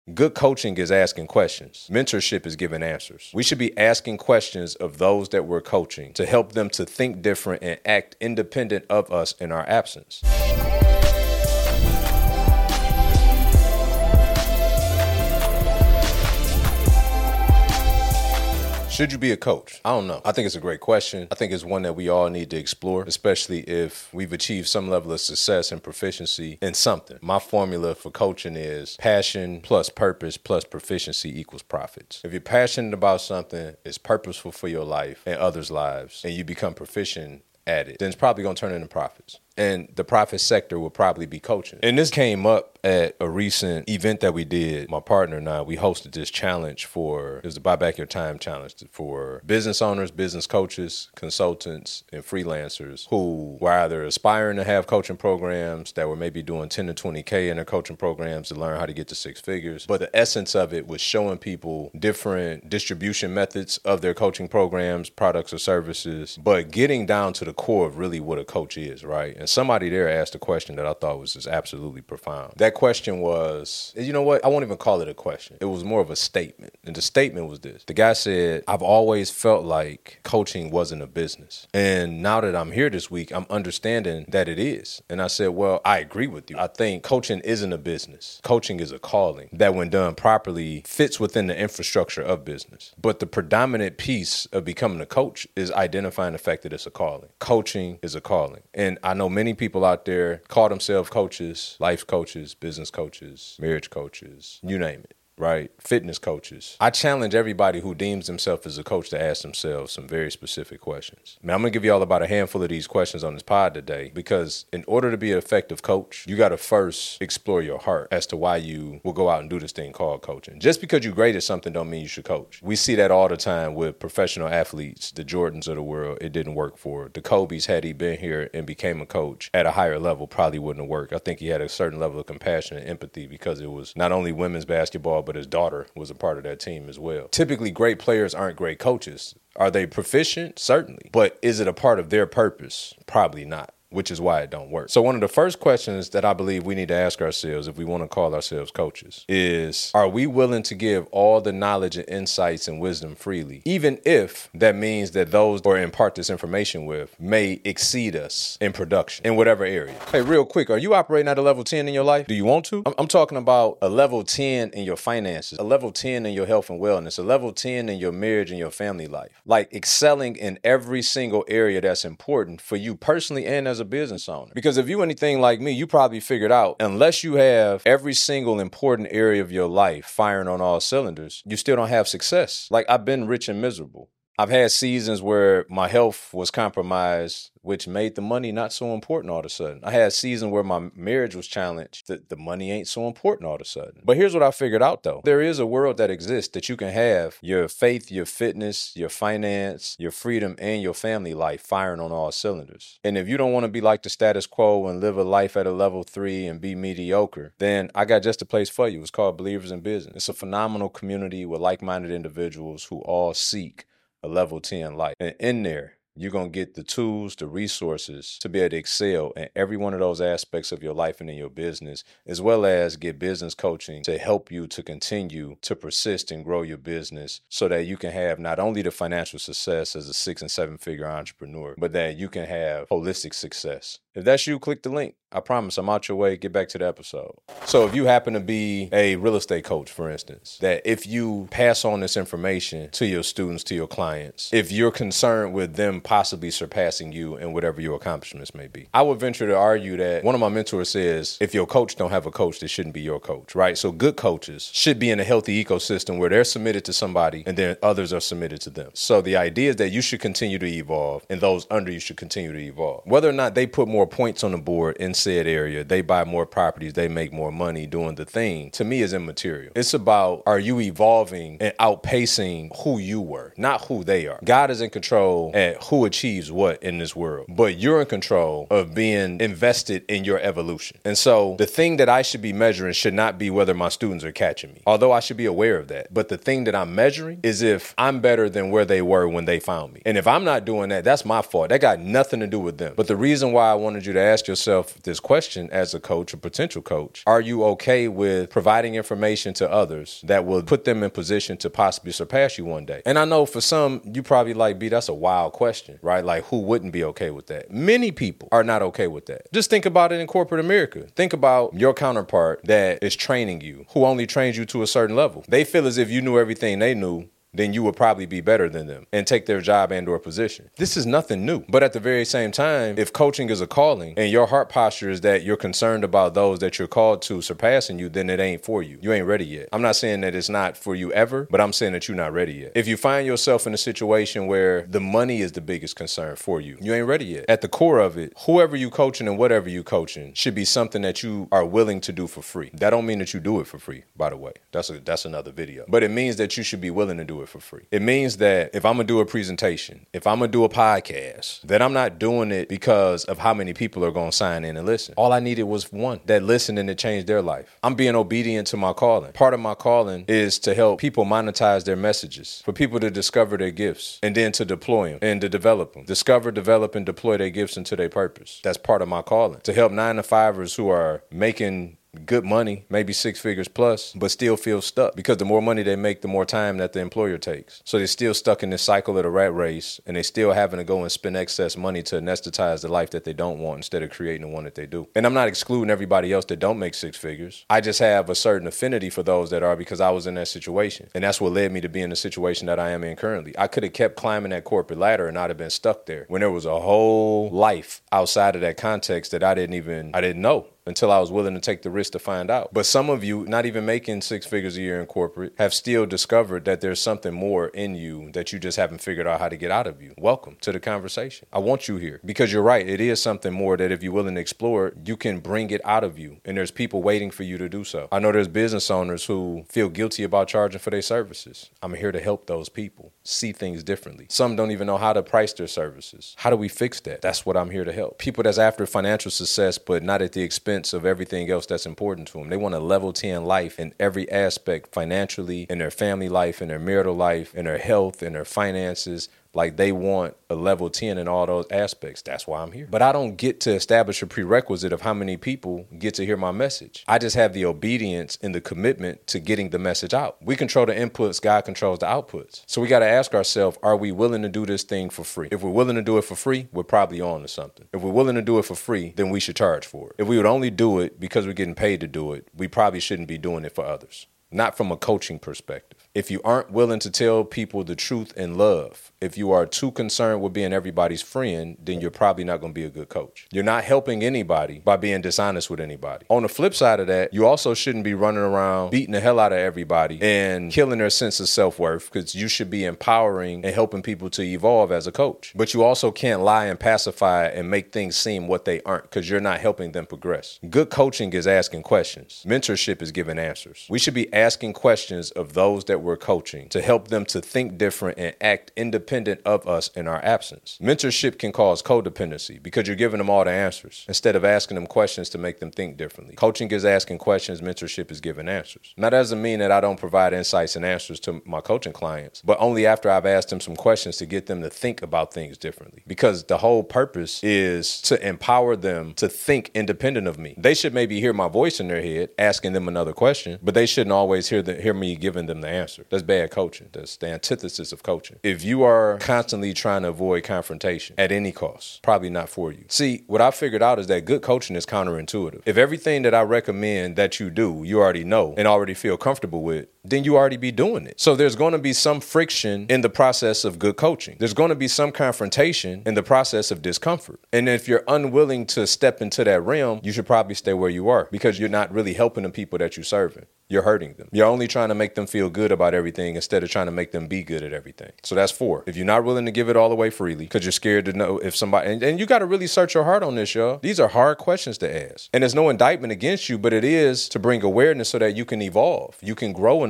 Good coaching is asking questions. Mentorship is giving answers. We should be asking questions of those that we're coaching to help them to think different and act independent of us in our absence. Should you be a coach? I don't know. I think it's a great question. I think it's one that we all need to explore, especially if we've achieved some level of success and proficiency in something. My formula for coaching is passion plus purpose plus proficiency equals profits. If you're passionate about something, it's purposeful for your life and others' lives, and you become proficient at it, then it's probably going to turn into profits. And the profit sector will probably be coaching. And this came up at a recent event that we did. My partner and I, we hosted this challenge it was the Buy Back Your Time challenge for business owners, business coaches, consultants, and freelancers who were either aspiring to have coaching programs, that were maybe doing 10 to 20K in their coaching programs to learn how to get to six figures. But the essence of it was showing people different distribution methods of their coaching programs, products, or services, but getting down to the core of really what a coach is, right? And somebody there asked a question that I thought was just absolutely profound. That question was, you know what? I won't even call it a question. It was more of a statement. And the statement was this. The guy said, I've always felt like coaching wasn't a business. And now that I'm here this week, I'm understanding that it is. And I said, well, I agree with you. I think coaching isn't a business. Coaching is a calling that, when done properly, fits within the infrastructure of business. But the predominant piece of becoming a coach is identifying the fact that it's a calling. Coaching is a calling. And I know many people out there call themselves coaches, life coaches, business coaches, marriage coaches, you name it, right? Fitness coaches. I challenge everybody who deems themselves as a coach to ask themselves some very specific questions. Now, I'm going to give you all about a handful of these questions on this pod today, because in order to be an effective coach, you got to first explore your heart as to why you will go out and do this thing called coaching. Just because you're great at something don't mean you should coach. We see that all the time with professional athletes, the Jordans of the world. It didn't work for the Kobe's. Had he been here and became a coach at a higher level, probably wouldn't have worked. I think he had a certain level of compassion and empathy, because it was not only women's basketball, but his daughter was a part of that team as well. Typically, great players aren't great coaches. Are they proficient? Certainly. But is it a part of their purpose? Probably not, which is why it don't work. So one of the first questions that I believe we need to ask ourselves if we want to call ourselves coaches is, are we willing to give all the knowledge and insights and wisdom freely, even if that means that those or impart this information with may exceed us in production in whatever area? Hey, real quick, are you operating at a level 10 in your life? Do you want to? I'm talking about a level 10 in your finances, a level 10 in your health and wellness, a level 10 in your marriage and your family life. Like excelling in every single area that's important for you personally and as a business owner. Because if you anything like me, you probably figured out, unless you have every single important area of your life firing on all cylinders, you still don't have success. Like, I've been rich and miserable. I've had seasons where my health was compromised, which made the money not so important all of a sudden. I had seasons where my marriage was challenged. The money ain't so important all of a sudden. But here's what I figured out, though. There is a world that exists that you can have your faith, your fitness, your finance, your freedom, and your family life firing on all cylinders. And if you don't want to be like the status quo and live a life at a level 3 and be mediocre, then I got just a place for you. It's called Believers in Business. It's a phenomenal community with like-minded individuals who all seek a level 10 life. And in there, you're going to get the tools, the resources to be able to excel in every one of those aspects of your life and in your business, as well as get business coaching to help you to continue to persist and grow your business so that you can have not only the financial success as a 6 and 7-figure entrepreneur, but that you can have holistic success. If that's you, click the link. I promise I'm out your way. Get back to the episode. So if you happen to be a real estate coach, for instance, that if you pass on this information to your students, to your clients, if you're concerned with them possibly surpassing you in whatever your accomplishments may be, I would venture to argue that one of my mentors says, if your coach don't have a coach, this shouldn't be your coach, right? So good coaches should be in a healthy ecosystem where they're submitted to somebody and then others are submitted to them. So the idea is that you should continue to evolve and those under you should continue to evolve. Whether or not they put more points on the board in said area, they buy more properties, they make more money doing the thing, to me is immaterial. It's about, are you evolving and outpacing who you were, not who they are. God is in control at who achieves what in this world, but you're in control of being invested in your evolution. And so the thing that I should be measuring should not be whether my students are catching me, although I should be aware of that. But the thing that I'm measuring is if I'm better than where they were when they found me. And if I'm not doing that, that's my fault. That got nothing to do with them. But the reason why I wanted you to ask yourself this this question as a coach, a potential coach. Are you okay with providing information to others that will put them in position to possibly surpass you one day? And I know for some, you probably like, B, that's a wild question, right? Like, who wouldn't be okay with that? Many people are not okay with that. Just think about it in corporate America. Think about your counterpart that is training you, who only trains you to a certain level. They feel as if you knew everything they knew, then you would probably be better than them and take their job and or position. This is nothing new. But at the very same time, if coaching is a calling and your heart posture is that you're concerned about those that you're called to surpassing you, then it ain't for you. You ain't ready yet. I'm not saying that it's not for you ever, but I'm saying that you're not ready yet. If you find yourself in a situation where the money is the biggest concern for you, you ain't ready yet. At the core of it, whoever you coaching and whatever you coaching should be something that you are willing to do for free. That don't mean that you do it for free, by the way. That's another video. But it means that you should be willing to do it for free. It means that if I'm going to do a presentation, if I'm going to do a podcast, then I'm not doing it because of how many people are going to sign in and listen. All I needed was one that listened and it changed their life. I'm being obedient to my calling. Part of my calling is to help people monetize their messages, for people to discover their gifts and then to deploy them and to develop them. Discover, develop, and deploy their gifts into their purpose. That's part of my calling. To help 9-to-5ers who are making good money, maybe 6 figures plus, but still feel stuck because the more money they make, the more time that the employer takes. So they're still stuck in this cycle of the rat race, and they still having to go and spend excess money to anesthetize the life that they don't want instead of creating the one that they do. And I'm not excluding everybody else that don't make 6 figures. I just have a certain affinity for those that are, because I was in that situation. And that's what led me to be in the situation that I am in currently. I could have kept climbing that corporate ladder and I'd have been stuck there when there was a whole life outside of that context that I didn't know until I was willing to take the risk to find out. But some of you, not even making 6 figures a year in corporate, have still discovered that there's something more in you that you just haven't figured out how to get out of you. Welcome to the conversation. I want you here because you're right. It is something more that if you're willing to explore it, you can bring it out of you. And there's people waiting for you to do so. I know there's business owners who feel guilty about charging for their services. I'm here to help those people see things differently. Some don't even know how to price their services. How do we fix that? That's what I'm here to help. People that's after financial success, but not at the expense of everything else that's important to them. They want a level 10 life in every aspect, financially, in their family life, in their marital life, in their health, in their finances. Like they want a level 10 in all those aspects. That's why I'm here. But I don't get to establish a prerequisite of how many people get to hear my message. I just have the obedience and the commitment to getting the message out. We control the inputs, God controls the outputs. So we got to ask ourselves, are we willing to do this thing for free? If we're willing to do it for free, we're probably on to something. If we're willing to do it for free, then we should charge for it. If we would only do it because we're getting paid to do it, we probably shouldn't be doing it for others. Not from a coaching perspective. If you aren't willing to tell people the truth in love, if you are too concerned with being everybody's friend, then you're probably not going to be a good coach. You're not helping anybody by being dishonest with anybody. On the flip side of that, you also shouldn't be running around beating the hell out of everybody and killing their sense of self-worth, because you should be empowering and helping people to evolve as a coach. But you also can't lie and pacify and make things seem what they aren't, because you're not helping them progress. Good coaching is asking questions. Mentorship is giving answers. We should be asking questions of those that we're coaching to help them to think different and act independent of us in our absence. Mentorship can cause codependency because you're giving them all the answers instead of asking them questions to make them think differently. Coaching is asking questions. Mentorship is giving answers. Now, that doesn't mean that I don't provide insights and answers to my coaching clients, but only after I've asked them some questions to get them to think about things differently, because the whole purpose is to empower them to think independent of me. They should maybe hear my voice in their head asking them another question, but they shouldn't always hear me giving them the answer. That's bad coaching. That's the antithesis of coaching. If you are constantly trying to avoid confrontation at any cost, probably not for you. See, what I figured out is that good coaching is counterintuitive. If everything that I recommend that you do, you already know and already feel comfortable with, then you already be doing it. So there's going to be some friction in the process of good coaching. There's going to be some confrontation in the process of discomfort. And if you're unwilling to step into that realm, you should probably stay where you are, because you're not really helping the people that you're serving. You're hurting them. You're only trying to make them feel good about everything instead of trying to make them be good at everything. So that's 4. If you're not willing to give it all away freely because you're scared to know if somebody, and you got to really search your heart on this, y'all. These are hard questions to ask. And there's no indictment against you, but it is to bring awareness so that you can evolve. You can grow in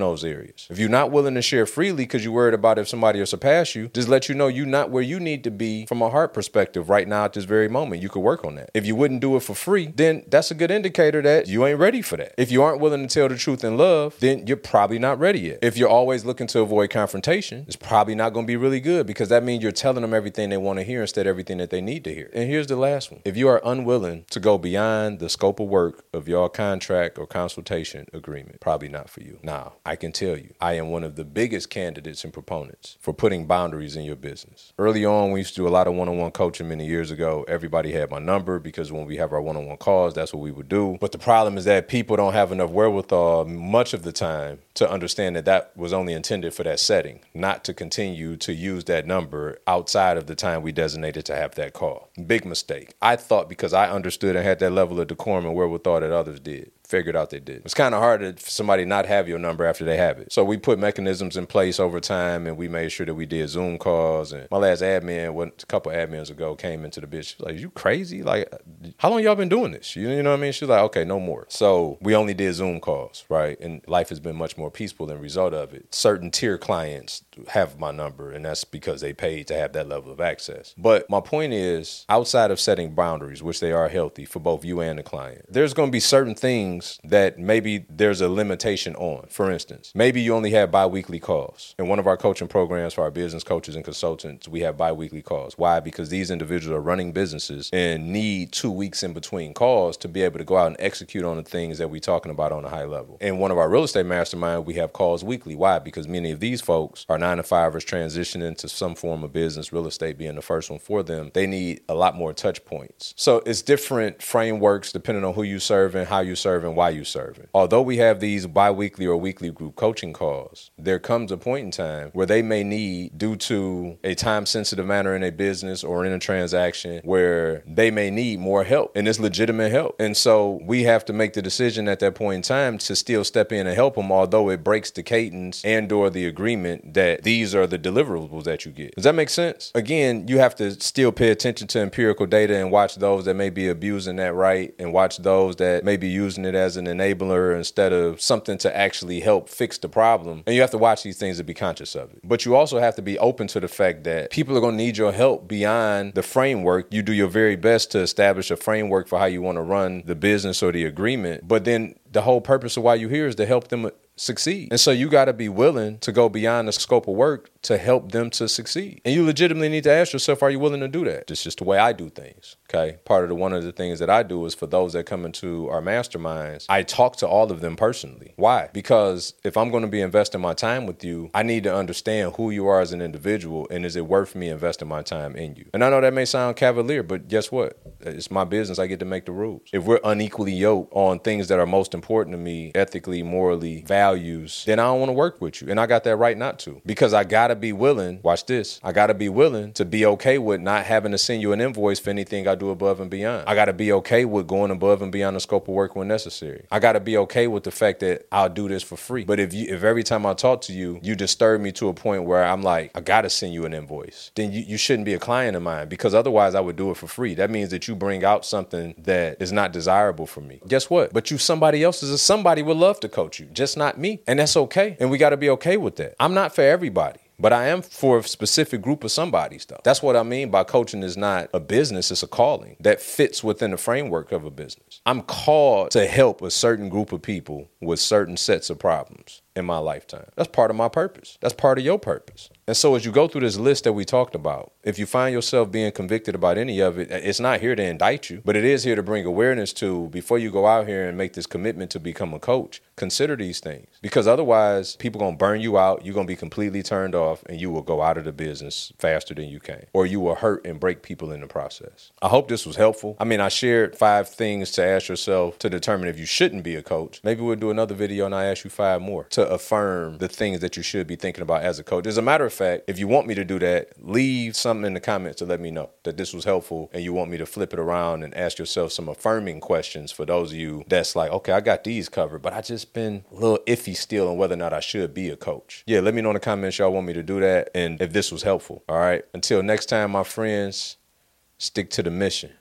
those areas. If you're not willing to share freely because you're worried about if somebody will surpass you, just let you know you're not where you need to be from a heart perspective right now at this very moment. You could work on that. If you wouldn't do it for free, then that's a good indicator that you ain't ready for that. If you aren't willing to tell the truth in love, then you're probably not ready yet. If you're always looking to avoid confrontation, it's probably not going to be really good, because that means you're telling them everything they want to hear instead of everything that they need to hear. And here's the last one. If you are unwilling to go beyond the scope of work of your contract or consultation agreement, probably not for you. Now, I can tell you, I am one of the biggest candidates and proponents for putting boundaries in your business. Early on, we used to do a lot of one-on-one coaching many years ago. Everybody had my number because when we have our one-on-one calls, that's what we would do. But the problem is that people don't have enough wherewithal much of the time to understand that that was only intended for that setting, not to continue to use that number outside of the time we designated to have that call. Big mistake. I thought because I understood and had that level of decorum and wherewithal that others did. Figured out they did. It's kind of hard for somebody not have your number after they have it. So we put mechanisms in place over time, and we made sure that we did Zoom calls. And my last admin, a couple admins ago, came into the bitch. She was like, "You crazy? Like, how long y'all been doing this?" You know what I mean? She was like, "Okay, no more." So we only did Zoom calls, right? And life has been much more peaceful as a result of it. Certain tier clients have my number, and that's because they paid to have that level of access. But my point is, outside of setting boundaries, which they are healthy for both you and the client, there's going to be certain things that maybe there's a limitation on. For instance, maybe you only have bi-weekly calls. In one of our coaching programs for our business coaches and consultants, we have bi-weekly calls. Why? Because these individuals are running businesses and need 2 weeks in between calls to be able to go out and execute on the things that we're talking about on a high level. In one of our real estate mastermind, we have calls weekly. Why? Because many of these folks are 9-to-5ers transitioning to some form of business, real estate being the first one for them. They need a lot more touch points. So it's different frameworks depending on who you serve and how you serve and why you serving. Although we have these bi-weekly or weekly group coaching calls, there comes a point in time where they may need, due to a time-sensitive matter in a business or in a transaction, where they may need more help, and it's legitimate help. And so we have to make the decision at that point in time to still step in and help them, although it breaks the cadence and or the agreement that these are the deliverables that you get. Does that make sense? Again, you have to still pay attention to empirical data and watch those that may be abusing that right, and watch those that may be using it as an enabler instead of something to actually help fix the problem. And you have to watch these things and be conscious of it. But you also have to be open to the fact that people are going to need your help beyond the framework. You do your very best to establish a framework for how you want to run the business or the agreement. But then the whole purpose of why you're here is to help them succeed. And so you got to be willing to go beyond the scope of work to help them to succeed. And you legitimately need to ask yourself, are you willing to do that? It's just the way I do things. Okay. One of the things that I do is, for those that come into our masterminds, I talk to all of them personally. Why? Because if I'm going to be investing my time with you, I need to understand who you are as an individual, and is it worth me investing my time in you? And I know that may sound cavalier, but guess what? It's my business. I get to make the rules. If we're unequally yoked on things that are most important to me, ethically, morally, values, then I don't want to work with you. And I got that right not to, because I got to be willing, watch this, I got to be willing to be okay with not having to send you an invoice for anything I do above and beyond. I got to be okay with going above and beyond the scope of work when necessary. I got to be okay with the fact that I'll do this for free. But if every time I talk to you, you disturb me to a point where I'm like, I got to send you an invoice, then you shouldn't be a client of mine, because otherwise I would do it for free. That means that you bring out something that is not desirable for me. Guess what? But you somebody else's, somebody would love to coach you, just not me. And that's okay. And we got to be okay with that. I'm not for everybody, but I am for a specific group of somebody's though. That's what I mean by coaching is not a business, it's a calling that fits within the framework of a business. I'm called to help a certain group of people with certain sets of problems in my lifetime. That's part of my purpose. That's part of your purpose. And so as you go through this list that we talked about, if you find yourself being convicted about any of it, it's not here to indict you, but it is here to bring awareness to, before you go out here and make this commitment to become a coach, consider these things. Because otherwise, people are going to burn you out, you're going to be completely turned off, and you will go out of the business faster than you came. Or you will hurt and break people in the process. I hope this was helpful. I mean, I shared 5 things to ask yourself to determine if you shouldn't be a coach. Maybe we'll do another video and I ask you 5 more to affirm the things that you should be thinking about as a coach. As a matter of fact, if you want me to do that, leave something in the comments to let me know that this was helpful and you want me to flip it around and ask yourself some affirming questions for those of you that's like, okay, I got these covered, but I just been a little iffy still on whether or not I should be a coach. Yeah, let me know in the comments y'all want me to do that and if this was helpful. All right. Until next time, my friends, stick to the mission.